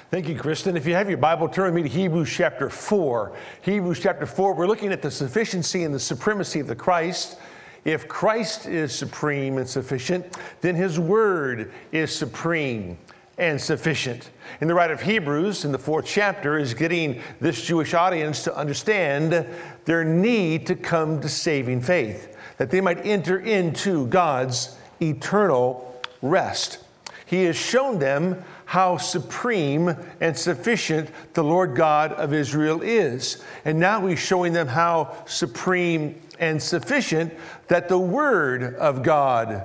Thank you, Kristen. If you have your Bible, turn with me to Hebrews chapter 4. Hebrews chapter 4, we're looking at the sufficiency and the supremacy of the Christ. If Christ is supreme and sufficient, then his word is supreme and sufficient. And the writer of Hebrews in the 4th chapter is getting this Jewish audience to understand their need to come to saving faith, that they might enter into God's eternal rest. He has shown them how supreme and sufficient the Lord God of Israel is. And now he's showing them how supreme and sufficient that the Word of God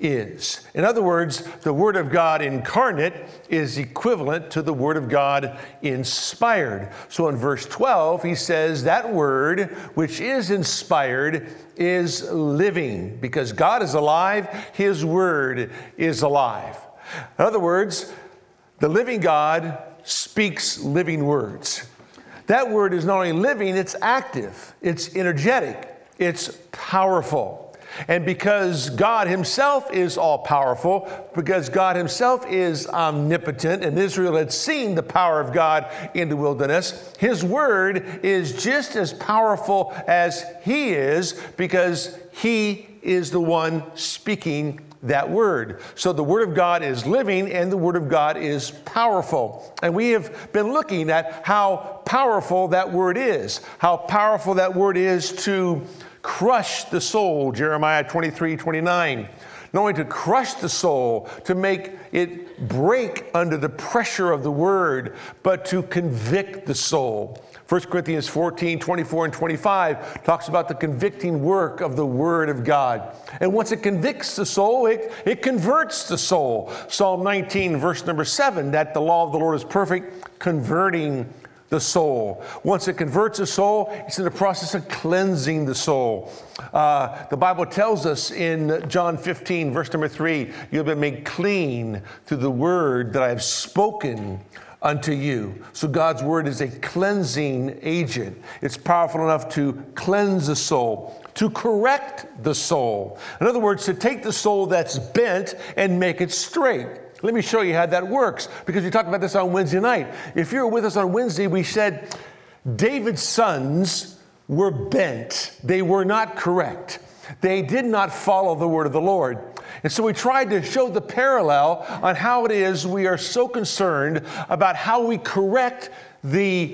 is. In other words, the Word of God incarnate is equivalent to the Word of God inspired. So in verse 12, he says that Word, which is inspired, is living. Because God is alive, his Word is alive. In other words, the living God speaks living words. That word is not only living, it's active, it's energetic, it's powerful. And because God himself is all-powerful, because God himself is omnipotent, and Israel had seen the power of God in the wilderness, his word is just as powerful as he is, because he is the one speaking that word. So the word of God is living and the word of God is powerful. And we have been looking at how powerful that word is, how powerful that word is to crush the soul, Jeremiah 23:29. Not only to crush the soul, to make it break under the pressure of the word, but to convict the soul. 1 Corinthians 14:24 and 25 talks about the convicting work of the Word of God. And once it convicts the soul, it converts the soul. Psalm 19, verse number 7, that the law of the Lord is perfect, converting the soul. Once it converts the soul, it's in the process of cleansing the soul. The Bible tells us in John 15, verse number 3, you have been made clean through the word that I have spoken unto you. So God's word is a cleansing agent. It's powerful enough to cleanse the soul, to correct the soul. In other words, to take the soul that's bent and make it straight. Let me show you how that works, because we talked about this on Wednesday night. If you were with us on Wednesday, we said David's sons were bent. They were not correct. They did not follow the word of the Lord. And so we tried to show the parallel on how it is we are so concerned about how we correct the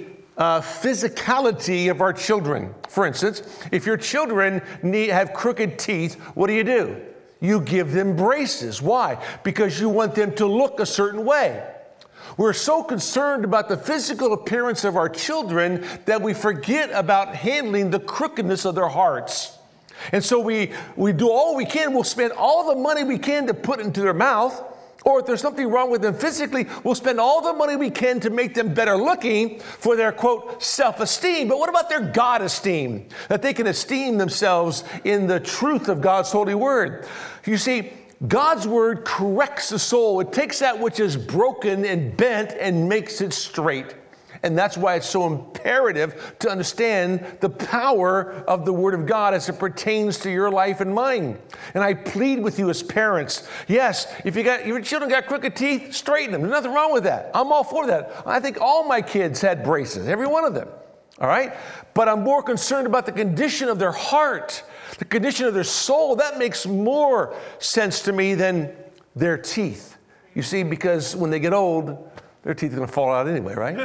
physicality of our children. For instance, if your children have crooked teeth, what do? You give them braces. Why? Because you want them to look a certain way. We're so concerned about the physical appearance of our children that we forget about handling the crookedness of their hearts. And so we do all we can. We'll spend all the money we can to put into their mouth. Or if there's something wrong with them physically, we'll spend all the money we can to make them better looking for their, quote, self-esteem. But what about their God esteem? That they can esteem themselves in the truth of God's holy word. You see, God's word corrects the soul. It takes that which is broken and bent and makes it straight. And that's why it's so imperative to understand the power of the Word of God as it pertains to your life and mine. And I plead with you as parents, yes, if your children got crooked teeth, straighten them. There's nothing wrong with that. I'm all for that. I think all my kids had braces, every one of them. All right? But I'm more concerned about the condition of their heart, the condition of their soul. That makes more sense to me than their teeth. You see, because when they get old, their teeth are going to fall out anyway, right?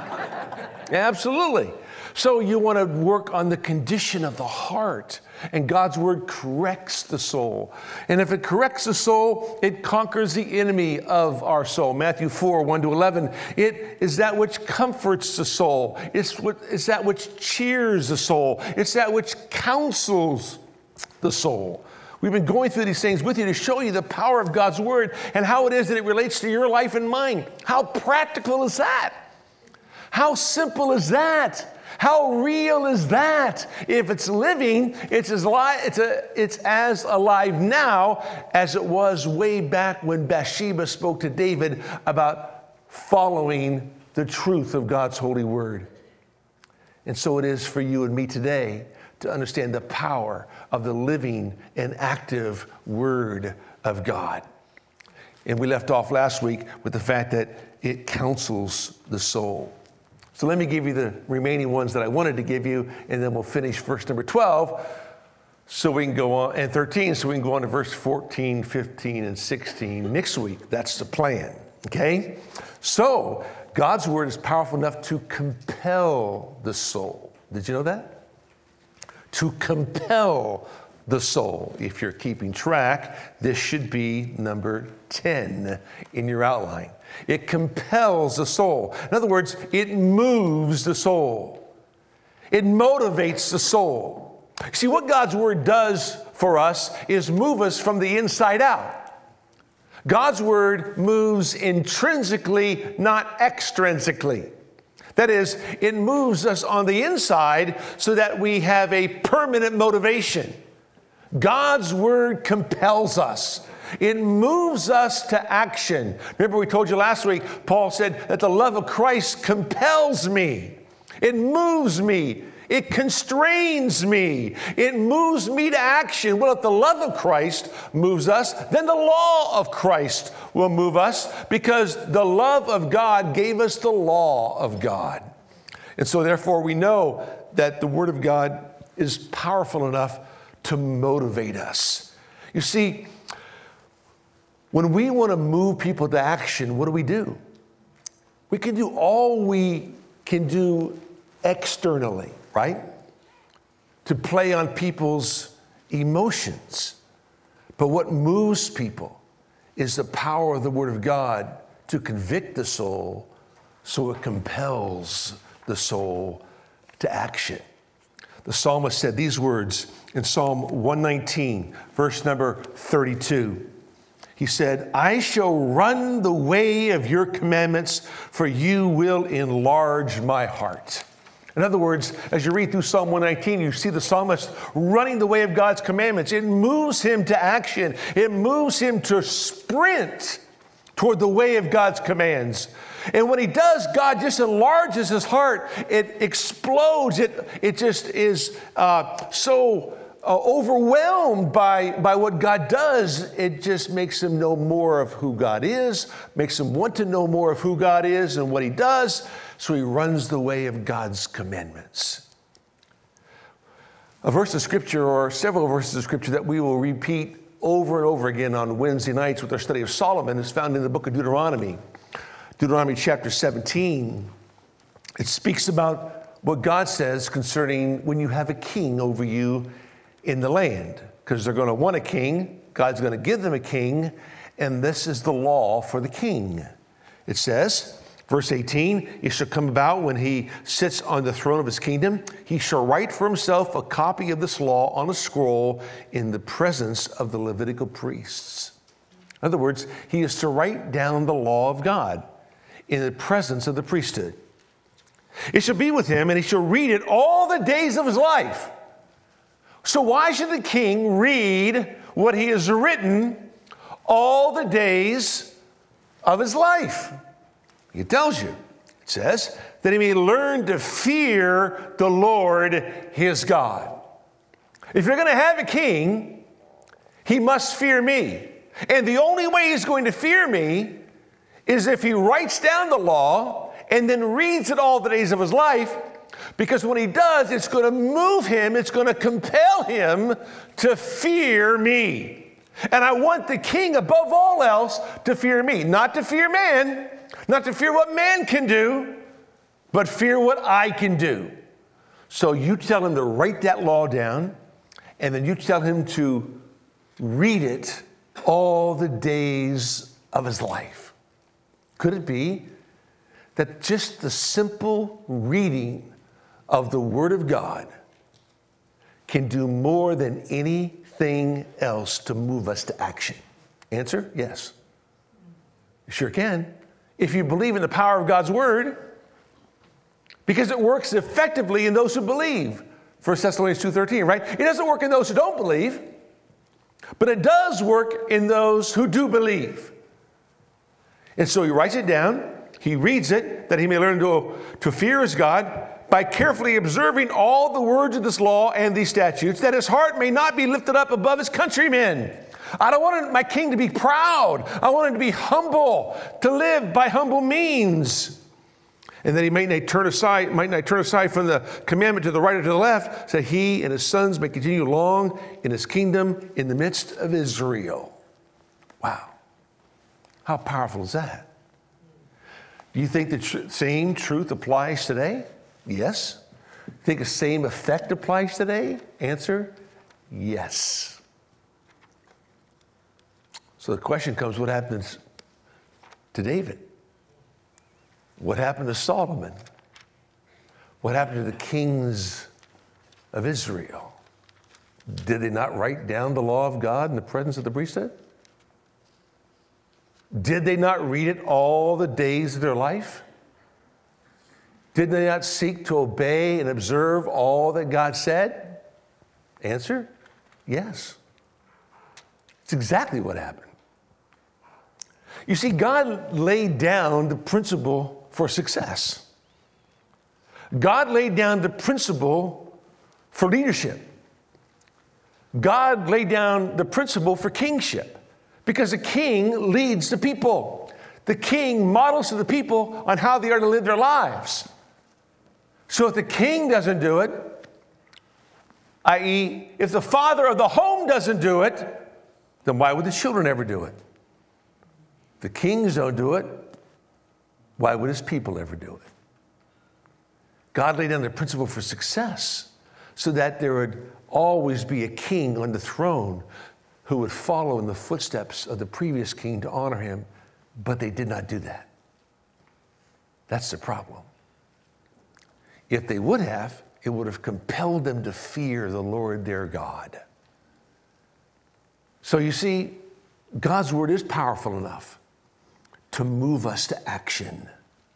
Absolutely. So you want to work on the condition of the heart. And God's word corrects the soul. And if it corrects the soul, it conquers the enemy of our soul. Matthew 4, 1 to 11. It is that which comforts the soul. It's that which cheers the soul. It's that which counsels the soul. We've been going through these things with you to show you the power of God's word and how it is that it relates to your life and mine. How practical is that? How simple is that? How real is that? If it's living, it's as alive now as it was way back when Bathsheba spoke to David about following the truth of God's holy word. And so it is for you and me today to understand the power of the living and active Word of God. And we left off last week with the fact that it counsels the soul. So let me give you the remaining ones that I wanted to give you, and then we'll finish verse number 12, so we can go on, and 13, so we can go on to verse 14, 15, and 16 next week. That's the plan, okay? So God's word is powerful enough to compel the soul. Did you know that? To compel the soul. If you're keeping track, this should be number 10 in your outline. It compels the soul. In other words, it moves the soul. It motivates the soul. See, what God's word does for us is move us from the inside out. God's word moves intrinsically, not extrinsically. That is, it moves us on the inside so that we have a permanent motivation. God's word compels us. It moves us to action. Remember, we told you last week, Paul said that the love of Christ compels me. It moves me. It constrains me. It moves me to action. Well, if the love of Christ moves us, then the law of Christ will move us, because the love of God gave us the law of God. And so therefore we know that the Word of God is powerful enough to motivate us. You see, when we want to move people to action, what do? We can do all we can do externally, right? To play on people's emotions. But what moves people is the power of the Word of God to convict the soul, so it compels the soul to action. The psalmist said these words in Psalm 119, verse number 32. He said, I shall run the way of your commandments, for you will enlarge my heart. In other words, as you read through Psalm 119, you see the psalmist running the way of God's commandments. It moves him to action. It moves him to sprint toward the way of God's commands. And when he does, God just enlarges his heart. It explodes. It just is so overwhelmed by what God does. It just makes him know more of who God is, makes him want to know more of who God is and what he does. So he runs the way of God's commandments. A verse of Scripture, or several verses of Scripture, that we will repeat over and over again on Wednesday nights with our study of Solomon is found in the book of Deuteronomy. Deuteronomy chapter 17. It speaks about what God says concerning when you have a king over you in the land, because they're going to want a king. God's going to give them a king, and this is the law for the king. It says, verse 18, it shall come about when he sits on the throne of his kingdom, he shall write for himself a copy of this law on a scroll in the presence of the Levitical priests. In other words, he is to write down the law of God in the presence of the priesthood. It shall be with him, and he shall read it all the days of his life. So why should the king read what he has written all the days of his life? It tells you. It says that he may learn to fear the Lord his God. If you're going to have a king, he must fear me. And the only way he's going to fear me is if he writes down the law and then reads it all the days of his life. Because when he does, it's going to move him, it's going to compel him to fear me. And I want the king above all else to fear me. Not to fear man, not to fear what man can do, but fear what I can do. So you tell him to write that law down, and then you tell him to read it all the days of his life. Could it be that just the simple reading of the Word of God can do more than anything else to move us to action? Answer, yes. You sure can. If you believe in the power of God's Word, because it works effectively in those who believe. 1 Thessalonians 2:13, right? It doesn't work in those who don't believe, but it does work in those who do believe. And so he writes it down, he reads it, that he may learn to fear his God, by carefully observing all the words of this law and these statutes, that his heart may not be lifted up above his countrymen, I don't want my king to be proud. I want him to be humble, to live by humble means. And that he might not turn aside from the commandment to the right or to the left, so that he and his sons may continue long in his kingdom in the midst of Israel. Wow. How powerful is that? Do you think the same truth applies today? Yes. Think the same effect applies today? Answer, yes. So the question comes, what happens to David? What happened to Solomon? What happened to the kings of Israel? Did they not write down the law of God in the presence of the priesthood? Did they not read it all the days of their life? Did they not seek to obey and observe all that God said? Answer, yes. It's exactly what happened. You see, God laid down the principle for success. God laid down the principle for leadership. God laid down the principle for kingship, because the king leads the people. The king models to the people on how they are to live their lives. So if the king doesn't do it, i.e., if the father of the home doesn't do it, then why would the children ever do it? If the kings don't do it, why would his people ever do it? God laid down the principle for success so that there would always be a king on the throne who would follow in the footsteps of the previous king to honor him, but they did not do that. That's the problem. If they would have, it would have compelled them to fear the Lord their God. So you see, God's word is powerful enough to move us to action,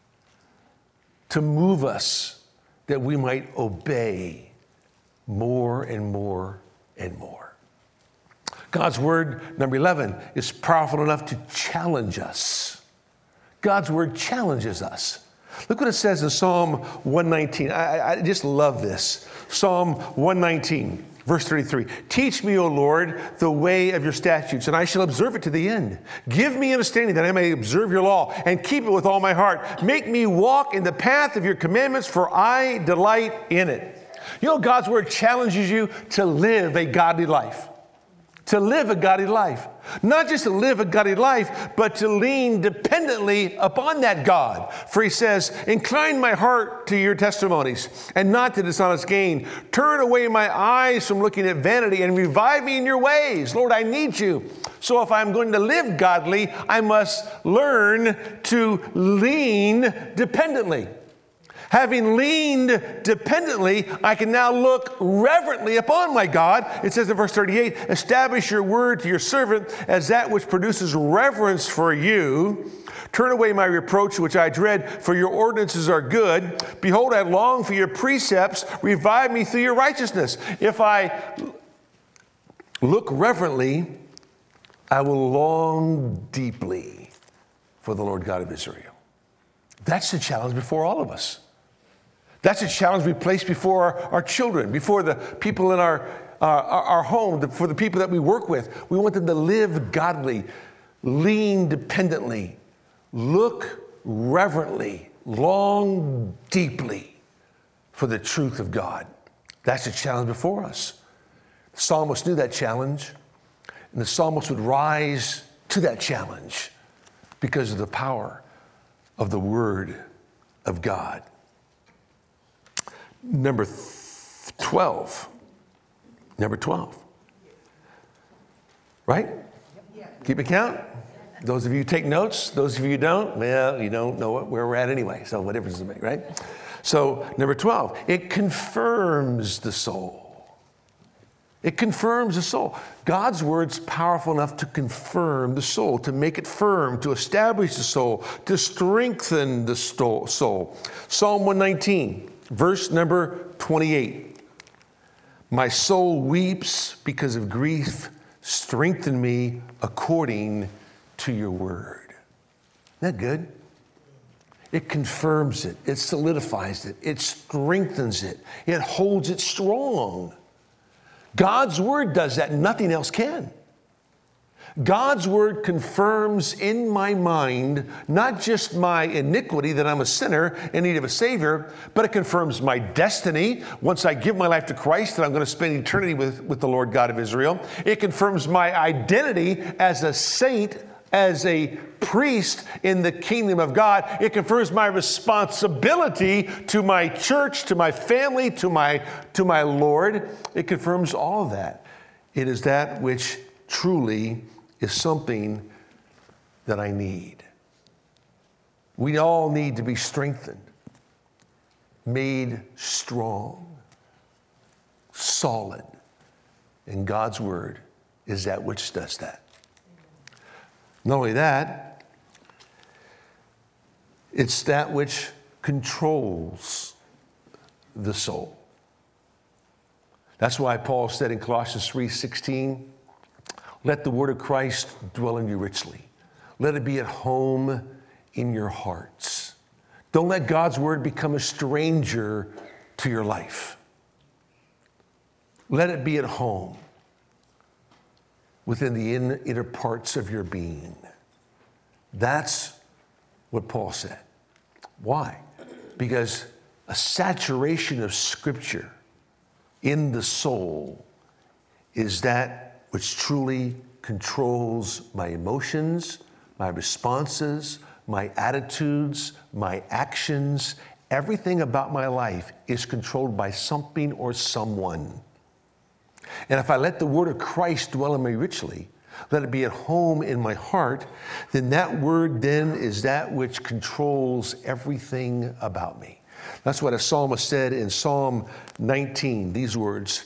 to move us that we might obey more and more and more. God's word, number 11, is powerful enough to challenge us. God's word challenges us. Look what it says in Psalm 119. I just love this. Psalm 119, verse 33. Teach me, O Lord, the way of your statutes, and I shall observe it to the end. Give me understanding that I may observe your law and keep it with all my heart. Make me walk in the path of your commandments, for I delight in it. You know, God's word challenges you to live a godly life. To live a godly life. Not just to live a godly life, but to lean dependently upon that God. For he says, incline my heart to your testimonies and not to dishonest gain. Turn away my eyes from looking at vanity and revive me in your ways. Lord, I need you. So if I'm going to live godly, I must learn to lean dependently. Having leaned dependently, I can now look reverently upon my God. It says in verse 38, establish your word to your servant as that which produces reverence for you. Turn away my reproach, which I dread, for your ordinances are good. Behold, I long for your precepts. Revive me through your righteousness. If I look reverently, I will long deeply for the Lord God of Israel. That's the challenge before all of us. That's a challenge we place before our children, before the people in our home, for the people that we work with. We want them to live godly, lean dependently, look reverently, long deeply for the truth of God. That's a challenge before us. The psalmist knew that challenge, and the psalmist would rise to that challenge because of the power of the Word of God. Number 12. Number 12. Right? Keep a count. Those of you who take notes, those of you who don't, well, you don't know where we're at anyway, so what difference does it make, right? So, number 12, it confirms the soul. It confirms the soul. God's word's powerful enough to confirm the soul, to make it firm, to establish the soul, to strengthen the soul. Psalm 119. Verse number 28, my soul weeps because of grief. Strengthen me according to your word. Isn't that good? It confirms it. It solidifies it. It strengthens it. It holds it strong. God's word does that. Nothing else can. God's word confirms in my mind not just my iniquity, that I'm a sinner in need of a Savior, but it confirms my destiny. Once I give my life to Christ, that I'm going to spend eternity with the Lord God of Israel. It confirms my identity as a saint, as a priest in the kingdom of God. It confirms my responsibility to my church, to my family, to my Lord. It confirms all of that. It is that which truly is something that I need. We all need to be strengthened, made strong, solid. And God's word is that which does that. Not only that, it's that which controls the soul. That's why Paul said in Colossians 3:16, let the word of Christ dwell in you richly. Let it be at home in your hearts. Don't let God's word become a stranger to your life. Let it be at home within the inner parts of your being. That's what Paul said. Why? Because a saturation of Scripture in the soul is that which truly controls my emotions, my responses, my attitudes, my actions. Everything about my life is controlled by something or someone. And if I let the word of Christ dwell in me richly, let it be at home in my heart, then that word then is that which controls everything about me. That's what a psalmist said in Psalm 19, these words.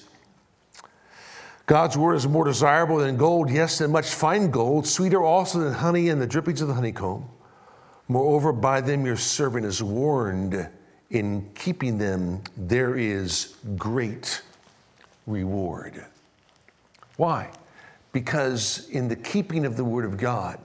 God's word is more desirable than gold, yes, than much fine gold, sweeter also than honey and the drippings of the honeycomb. Moreover, by them your servant is warned. In keeping them, there is great reward. Why? Because in the keeping of the word of God,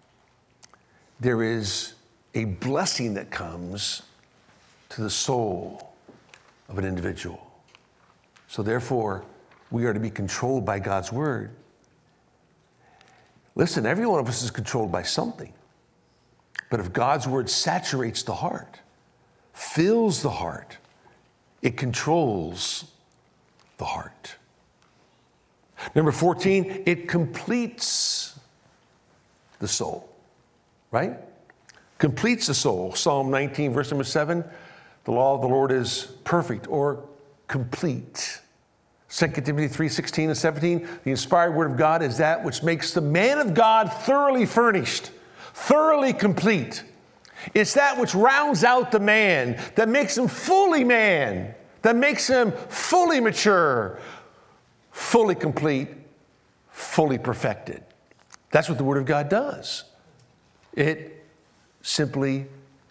there is a blessing that comes to the soul of an individual. So therefore, we are to be controlled by God's word. Listen, every one of us is controlled by something. But if God's word saturates the heart, fills the heart, it controls the heart. Number 14, it completes the soul, right? Completes the soul. Psalm 19, verse number 7, the law of the Lord is perfect or complete. 2 Timothy 3:16 and 17, the inspired word of God is that which makes the man of God thoroughly furnished, thoroughly complete. It's that which rounds out the man, that makes him fully man, that makes him fully mature, fully complete, fully perfected. That's what the word of God does. It simply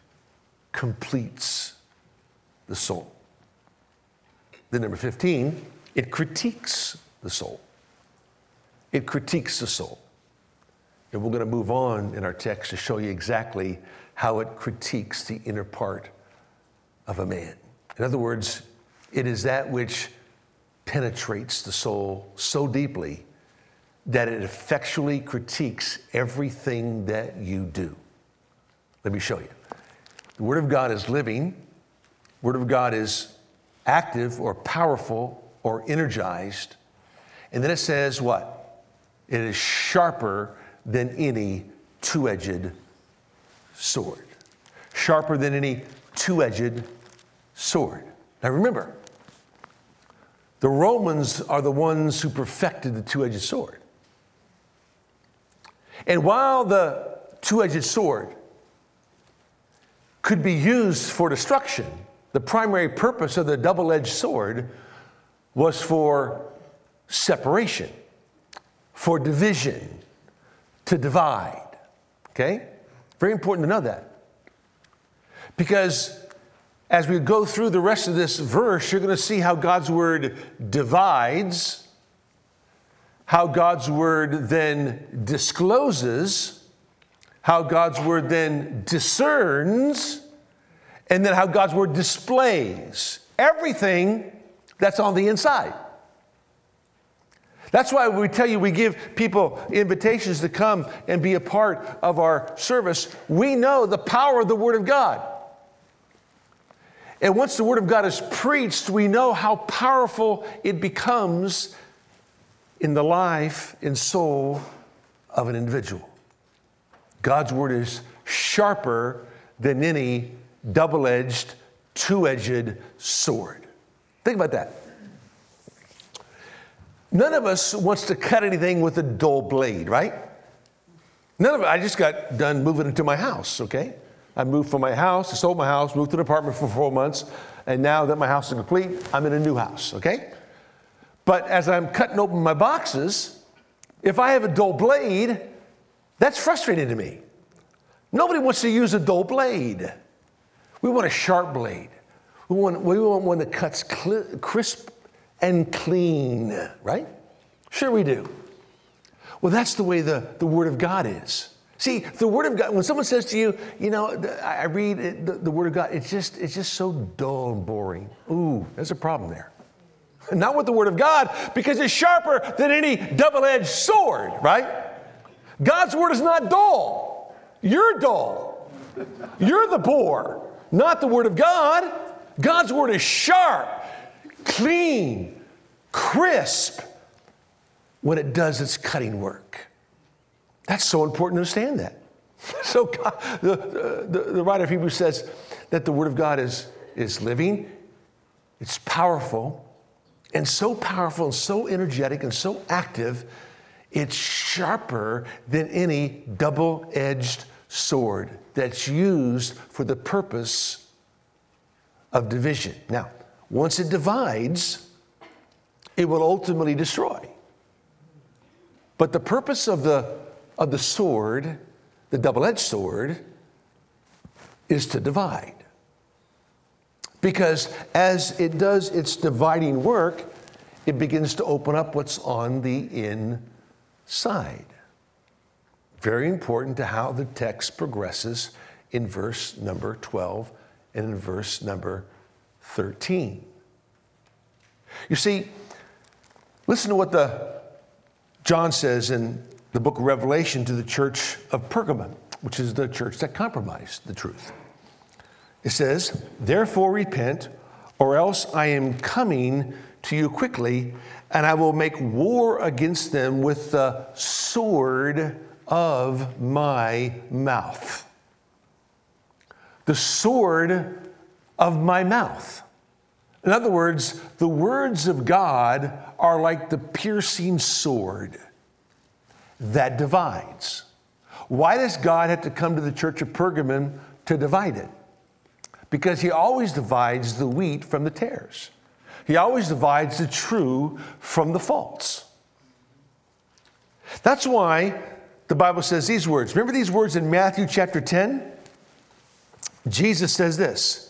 completes the soul. Then number 15, it critiques the soul. It critiques the soul. And we're going to move on in our text to show you exactly how it critiques the inner part of a man. In other words, it is that which penetrates the soul so deeply that it effectually critiques everything that you do. Let me show you. The Word of God is living. The Word of God is active or powerful or energized. And then it says what? It is sharper than any two-edged sword. Sharper than any two-edged sword. Now remember, the Romans are the ones who perfected the two-edged sword. And while the two-edged sword could be used for destruction, the primary purpose of the double-edged sword was for separation, for division, to divide. Okay? Very important to know that. Because as we go through the rest of this verse, you're going to see how God's word divides, how God's word then discloses, how God's word then discerns, and then how God's word displays everything that's on the inside. That's why we tell you we give people invitations to come and be a part of our service. We know the power of the Word of God. And once the Word of God is preached, we know how powerful it becomes in the life and soul of an individual. God's Word is sharper than any double-edged, two-edged sword. Think about that. None of us wants to cut anything with a dull blade, right? I just got done moving into my house, okay? I moved from my house, I sold my house, moved to an apartment for 4 months, and now that my house is complete, I'm in a new house, okay? But as I'm cutting open my boxes, if I have a dull blade, that's frustrating to me. Nobody wants to use a dull blade. We want a sharp blade. We want one that cuts crisp and clean, right? Sure we do. Well, that's the way the Word of God is. See, the Word of God, when someone says to you, I read the Word of God, it's just so dull and boring. Ooh, there's a problem there. Not with the Word of God, because it's sharper than any double-edged sword, right? God's Word is not dull. You're dull. You're the bore, not the Word of God. God's Word is sharp, clean, crisp when it does its cutting work. That's so important to understand that. So God, the writer of Hebrews says that the Word of God is living, it's powerful, and so energetic and so active, it's sharper than any double-edged sword that's used for the purpose of division. Now, once it divides, it will ultimately destroy. But the purpose of the sword, the double-edged sword, is to divide. Because as it does its dividing work, it begins to open up what's on the inside. Very important to how the text progresses in verse number 12 and in verse number 13. You see, listen to what John says in the book of Revelation to the church of Pergamum, which is the church that compromised the truth. It says, "Therefore repent, or else I am coming to you quickly, and I will make war against them with the sword of my mouth." The sword of my mouth. In other words, the words of God are like the piercing sword that divides. Why does God have to come to the church of Pergamum to divide it? Because he always divides the wheat from the tares. He always divides the true from the false. That's why the Bible says these words. Remember these words in Matthew chapter 10? Jesus says this,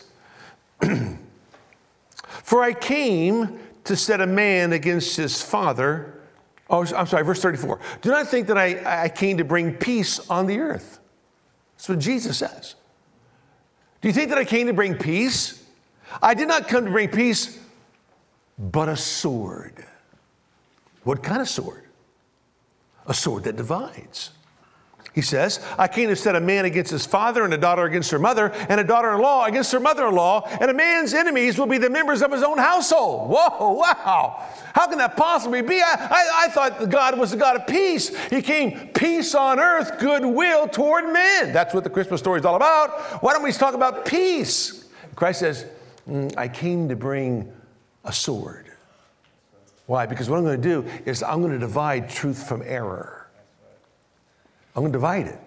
"For I came to set a man against his father." Oh, I'm sorry, verse 34. "Do not think that I came to bring peace on the earth." That's what Jesus says. Do you think that I came to bring peace? I did not come to bring peace, but a sword. What kind of sword? A sword that divides. He says, "I came to set a man against his father, and a daughter against her mother, and a daughter-in-law against her mother-in-law, and a man's enemies will be the members of his own household." Whoa, wow. How can that possibly be? I thought God was the God of peace. He came peace on earth, goodwill toward men. That's what the Christmas story is all about. Why don't we talk about peace? Christ says, "I came to bring a sword." Why? Because what I'm going to do is I'm going to divide truth from error. I'm going to divide it.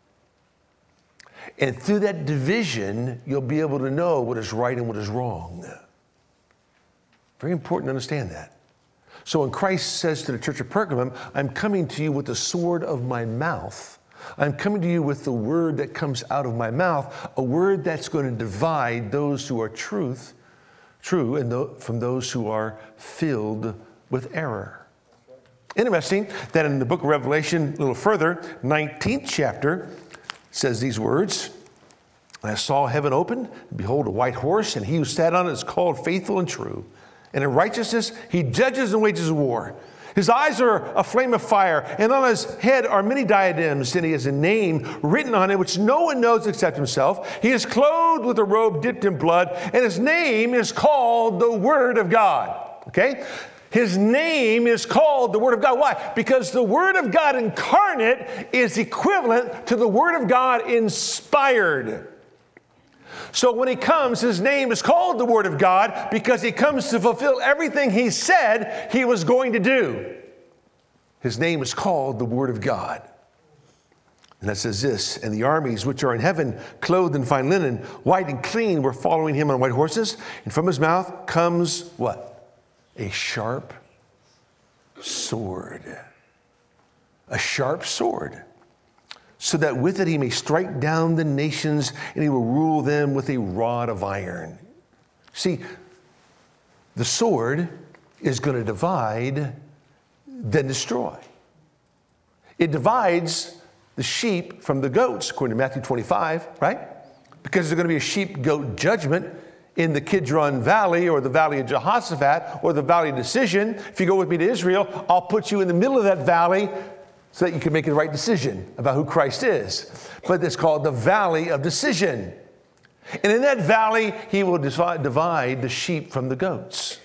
And through that division, you'll be able to know what is right and what is wrong. Very important to understand that. So when Christ says to the church of Pergamum, "I'm coming to you with the sword of my mouth," I'm coming to you with the word that comes out of my mouth, a word that's going to divide those who are true, and from those who are filled with error. Interesting that in the book of Revelation, a little further, 19th chapter, says these words, "And I saw heaven open, and behold, a white horse, and he who sat on it is called Faithful and True. And in righteousness he judges and wages war. His eyes are a flame of fire, and on his head are many diadems, and he has a name written on it which no one knows except himself. He is clothed with a robe dipped in blood, and his name is called the Word of God. Okay? His name is called the Word of God. Why? Because the Word of God incarnate is equivalent to the Word of God inspired. So when he comes, his name is called the Word of God because he comes to fulfill everything he said he was going to do. His name is called the Word of God. And that says this, and the armies which are in heaven, clothed in fine linen, white and clean, were following him on white horses. And from his mouth comes what? A sharp sword. A sharp sword. So that with it he may strike down the nations, and he will rule them with a rod of iron. See, the sword is going to divide, then destroy. It divides the sheep from the goats, according to Matthew 25, right? Because there's going to be a sheep-goat judgment in the Kidron Valley, or the Valley of Jehoshaphat, or the Valley of Decision. If you go with me to Israel, I'll put you in the middle of that valley so that you can make the right decision about who Christ is. But it's called the Valley of Decision. And in that valley, he will divide the sheep from the goats.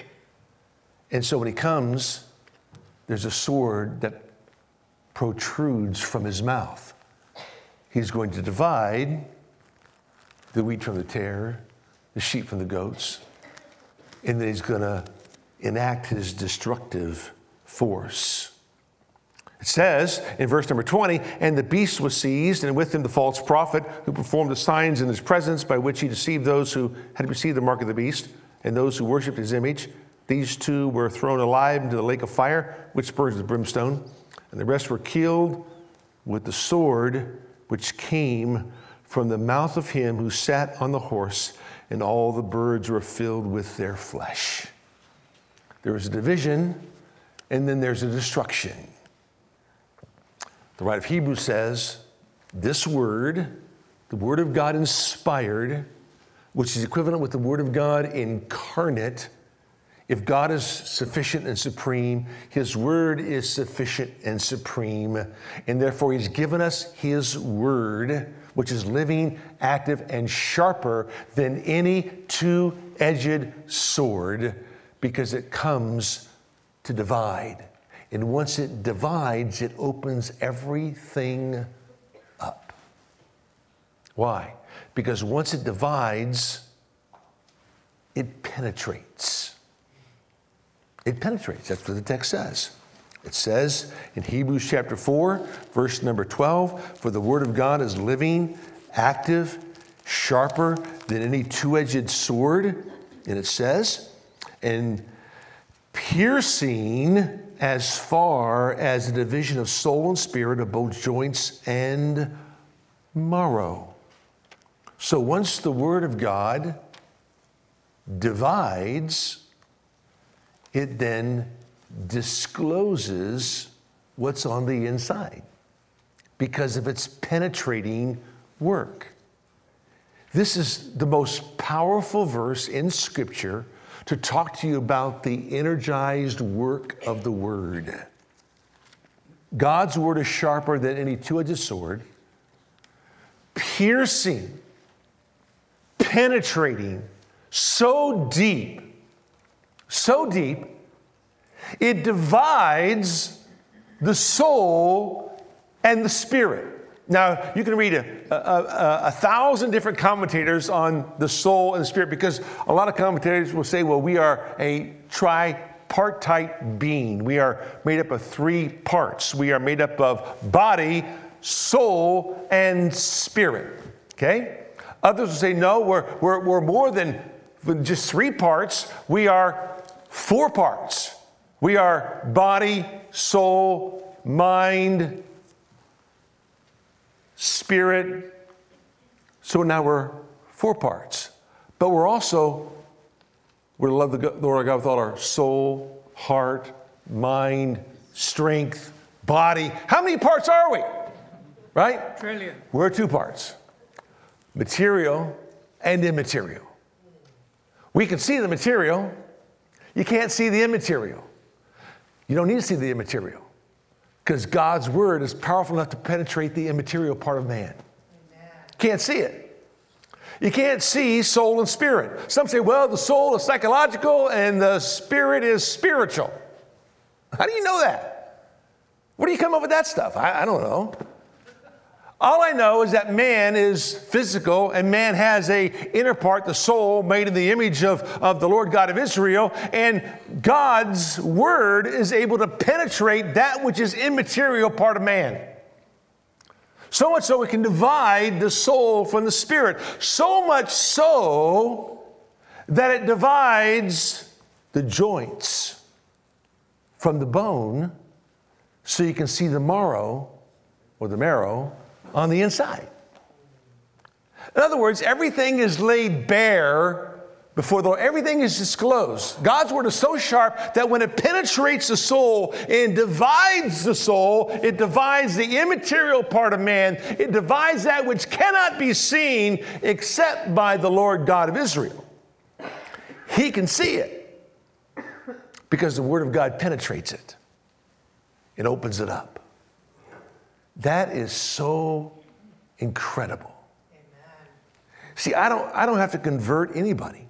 And so when he comes, there's a sword that protrudes from his mouth. He's going to divide the wheat from the tare, the sheep from the goats, and then he's going to enact his destructive force. It says in verse number 20, and the beast was seized, and with him the false prophet who performed the signs in his presence by which he deceived those who had received the mark of the beast and those who worshipped his image. These two were thrown alive into the lake of fire, which burns with brimstone, and the rest were killed with the sword which came from the mouth of him who sat on the horse, and all the birds were filled with their flesh. There is a division, and then there's a destruction. The writer of Hebrews says, this word, the Word of God inspired, which is equivalent with the Word of God incarnate. If God is sufficient and supreme, His Word is sufficient and supreme, and therefore He's given us His Word, which is living, active, and sharper than any two-edged sword, because it comes to divide. And once it divides, it opens everything up. Why? Because once it divides, it penetrates. It penetrates. That's what the text says. It says in Hebrews chapter 4, verse number 12, for the Word of God is living, active, sharper than any two-edged sword. And it says, and piercing as far as the division of soul and spirit, of both joints and marrow. So once the Word of God divides, it then discloses what's on the inside because of its penetrating work. This is the most powerful verse in Scripture to talk to you about the energized work of the Word. God's Word is sharper than any two-edged sword, piercing, penetrating, so deep, it divides the soul and the spirit. Now, you can read a thousand different commentators on the soul and the spirit, because a lot of commentators will say, well, we are a tripartite being. We are made up of three parts. We are made up of body, soul, and spirit. Okay? Others will say, no, we're more than just three parts. We are four parts. We are body, soul, mind, spirit. So now we're four parts. But we're to love the Lord our God with all our soul, heart, mind, strength, body. How many parts are we? Right? Trillion. We're two parts. Material and immaterial. We can see the material. You can't see the immaterial. You don't need to see the immaterial, because God's word is powerful enough to penetrate the immaterial part of man. Amen. Can't see it. You can't see soul and spirit. Some say, well, the soul is psychological and the spirit is spiritual. How do you know that? Where do you come up with that stuff? I don't know. All I know is that man is physical, and man has an inner part, the soul, made in the image of the Lord God of Israel. And God's word is able to penetrate that which is immaterial part of man. So much so it can divide the soul from the spirit. So much so that it divides the joints from the bone, so you can see the marrow or the marrow on the inside. In other words, everything is laid bare before everything is disclosed. God's word is so sharp that when it penetrates the soul and divides the soul, it divides the immaterial part of man. It divides that which cannot be seen except by the Lord God of Israel. He can see it because the word of God penetrates it. It opens it up. That is so incredible. Amen. See, I don't have to convert anybody.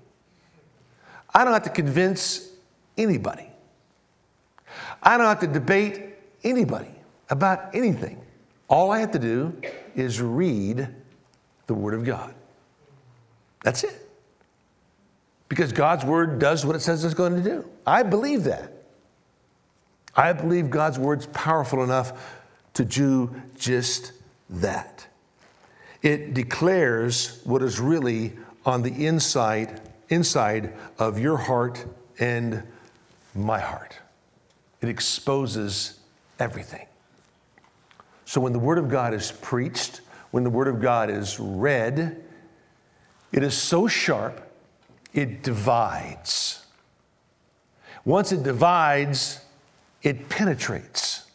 I don't have to convince anybody. I don't have to debate anybody about anything. All I have to do is read the Word of God. That's it. Because God's Word does what it says it's going to do. I believe that. I believe God's Word's powerful enough to do just that. It declares what is really on the inside of your heart and my heart. It exposes everything. So when the Word of God is preached, when the Word of God is read, it is so sharp, it divides. Once it divides, it penetrates.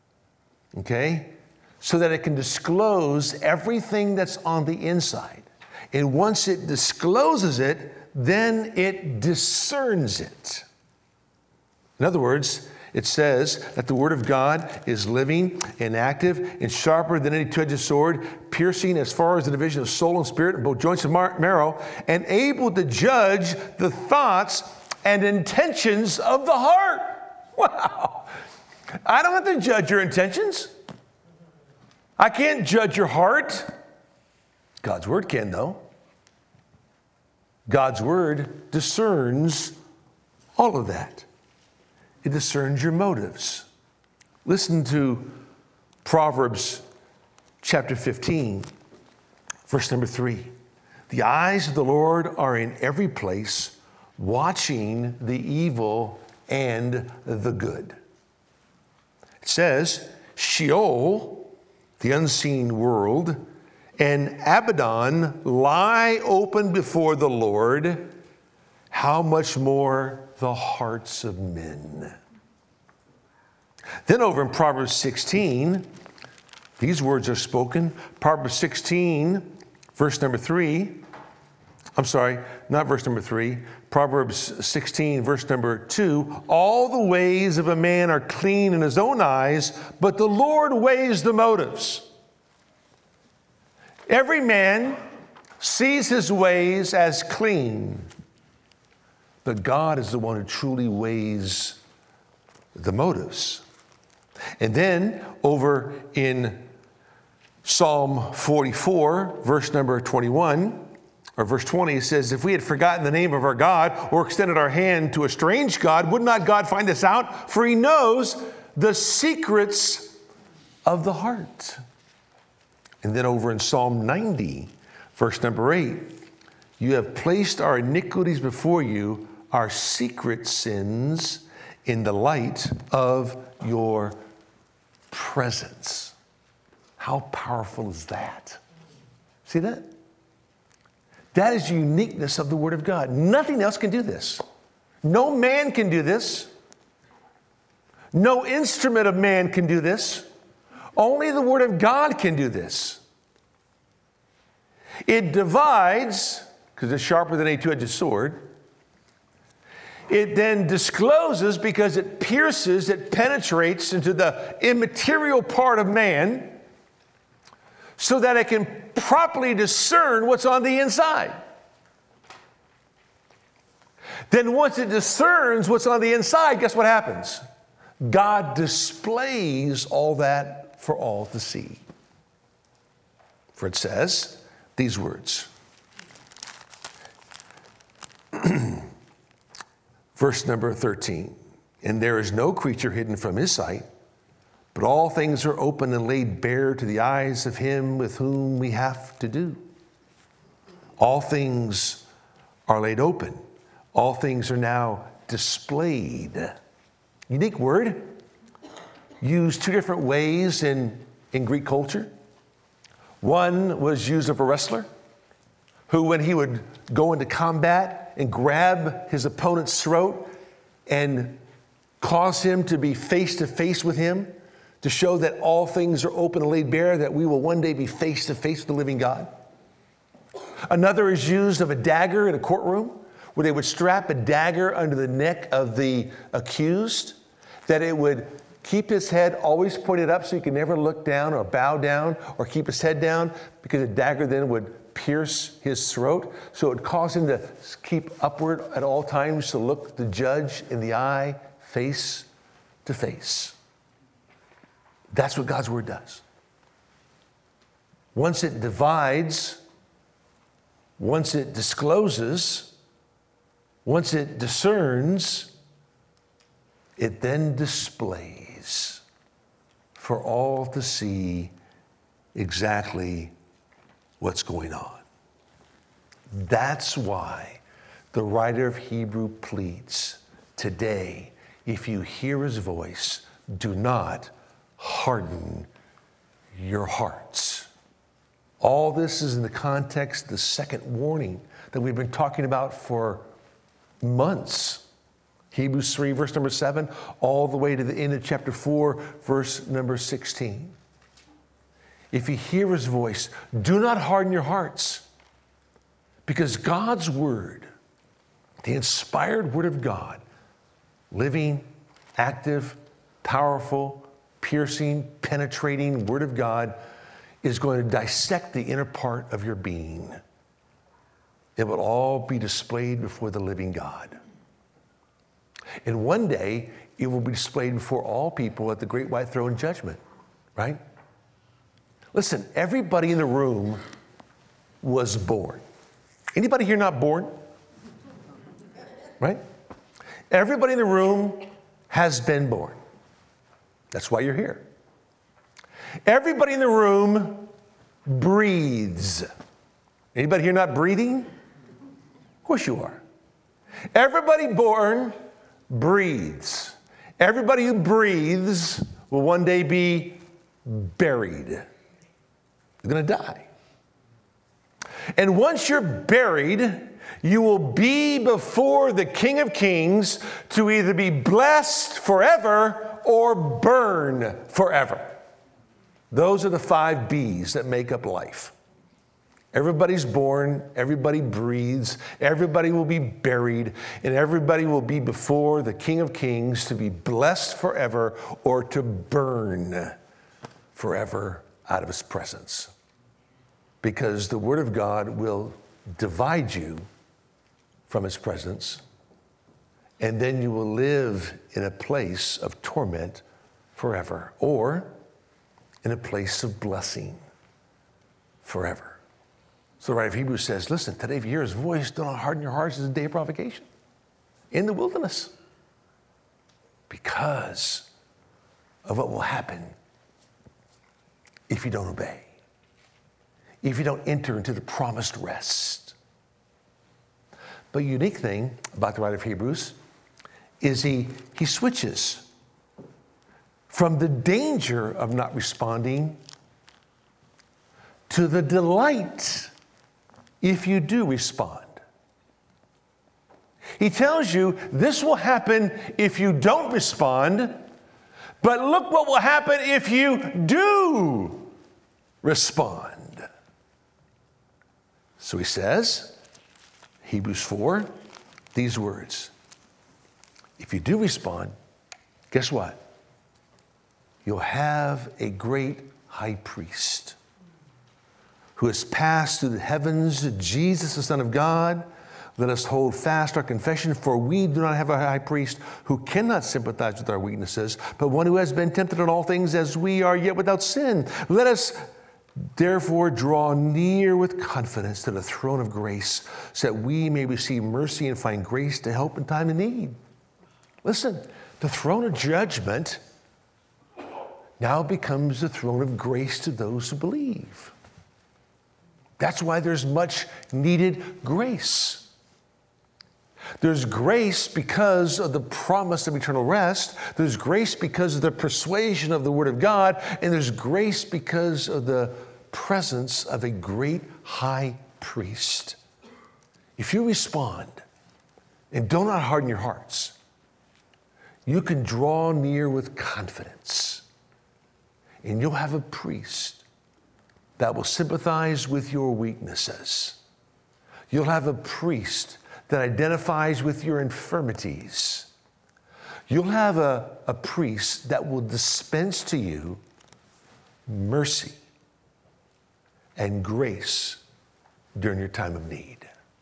Okay? So that it can disclose everything that's on the inside. And once it discloses it, then it discerns it. In other words, it says that the Word of God is living and active and sharper than any two-edged sword, piercing as far as the division of soul and spirit, and both joints and marrow, and able to judge the thoughts and intentions of the heart. Wow. I don't have to judge your intentions. I can't judge your heart. God's Word can, though. God's Word discerns all of that. It discerns your motives. Listen to Proverbs chapter 15, verse number 3. The eyes of the Lord are in every place, watching the evil and the good. It says, Sheol, the unseen world, and Abaddon lie open before the Lord. How much more the hearts of men. Then over in Proverbs 16, these words are spoken. Proverbs 16, verse number 3. I'm sorry, not verse number 3. Proverbs 16, verse number 2. All the ways of a man are clean in his own eyes, but the Lord weighs the motives. Every man sees his ways as clean, but God is the one who truly weighs the motives. And then over in Psalm 44, verse number 21, or verse 20, it says, if we had forgotten the name of our God or extended our hand to a strange God, would not God find us out? For he knows the secrets of the heart. And then over in Psalm 90, verse number 8, you have placed our iniquities before you, our secret sins in the light of your presence. How powerful is that? See that? That is the uniqueness of the Word of God. Nothing else can do this. No man can do this. No instrument of man can do this. Only the Word of God can do this. It divides, because it's sharper than a two-edged sword. It then discloses because it pierces, it penetrates into the immaterial part of man so that it can properly discern what's on the inside. Then once it discerns what's on the inside, guess what happens? God displays all that for all to see. For it says these words. Verse number 13. And there is no creature hidden from his sight, but all things are open and laid bare to the eyes of him with whom we have to do. All things are laid open. All things are now displayed. Unique word, used two different ways in Greek culture. One was used of a wrestler who, when he would go into combat and grab his opponent's throat and cause him to be face to face with him, to show that all things are open and laid bare, that we will one day be face to face with the living God. Another is used of a dagger in a courtroom, where they would strap a dagger under the neck of the accused, that it would keep his head always pointed up so he could never look down or bow down or keep his head down, because the dagger then would pierce his throat. So it would cause him to keep upward at all times to look the judge in the eye, face to face. That's what God's word does. Once it divides, once it discloses, once it discerns, it then displays for all to see exactly what's going on. That's why the writer of Hebrew pleads, today, if you hear his voice, do not harden your hearts. All this is in the context of the second warning that we've been talking about for months. Hebrews 3, verse number 7, all the way to the end of chapter 4, verse number 16. If you hear his voice, do not harden your hearts, because God's word, the inspired word of God, living, active, powerful, piercing, penetrating word of God, is going to dissect the inner part of your being. It will all be displayed before the living God. And one day, it will be displayed before all people at the great white throne judgment, right? Listen, everybody in the room was born. Anybody here not born? Right? Everybody in the room has been born. That's why you're here. Everybody in the room breathes. Anybody here not breathing? Of course you are. Everybody born breathes. Everybody who breathes will one day be buried. You're going to die. And once you're buried, you will be before the King of Kings to either be blessed forever or burn forever. Those are the 5 B's that make up life. Everybody's born, everybody breathes, everybody will be buried, and everybody will be before the King of Kings to be blessed forever or to burn forever out of his presence. Because the Word of God will divide you from his presence, and then you will live in a place of torment forever, or in a place of blessing forever. So the writer of Hebrews says, listen, today if you hear his voice, do not harden your hearts as a day of provocation in the wilderness, because of what will happen if you don't obey, if you don't enter into the promised rest. But the unique thing about the writer of Hebrews is he switches from the danger of not responding to the delight if you do respond. He tells you this will happen if you don't respond, but look what will happen if you do respond. So he says, Hebrews 4, these words, If you do respond, guess what? You'll have a great high priest who has passed through the heavens, Jesus, the Son of God. Let us hold fast our confession, for we do not have a high priest who cannot sympathize with our weaknesses, but one who has been tempted in all things as we are, yet without sin. Let us therefore draw near with confidence to the throne of grace, so that we may receive mercy and find grace to help in time of need. Listen, the throne of judgment now becomes the throne of grace to those who believe. That's why there's much needed grace. There's grace because of the promise of eternal rest. There's grace because of the persuasion of the Word of God. And there's grace because of the presence of a great high priest. If you respond and do not harden your hearts, you can draw near with confidence. And you'll have a priest that will sympathize with your weaknesses. You'll have a priest that identifies with your infirmities. You'll have a priest that will dispense to you mercy and grace during your time of need.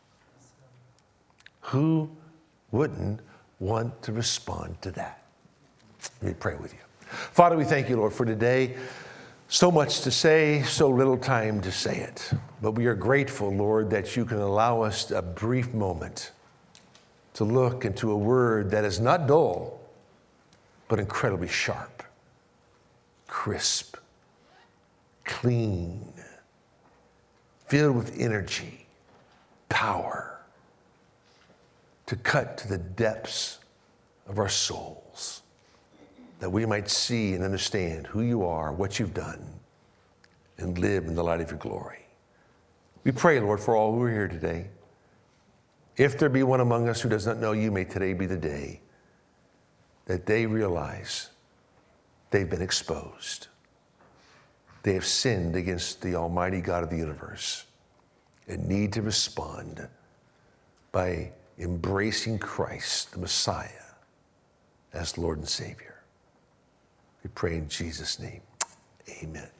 Who wouldn't want to respond to that? Let me pray with you. Father, we thank you, Lord, for today. So much to say, so little time to say it. But we are grateful, Lord, that you can allow us a brief moment to look into a word that is not dull, but incredibly sharp, crisp, clean, filled with energy, power, to cut to the depths of our souls, that we might see and understand who you are, what you've done, and live in the light of your glory. We pray, Lord, for all who are here today. If there be one among us who does not know you, may today be the day that they realize they've been exposed. They have sinned against the Almighty God of the universe and need to respond by embracing Christ, the Messiah, as Lord and Savior. We pray in Jesus' name. Amen.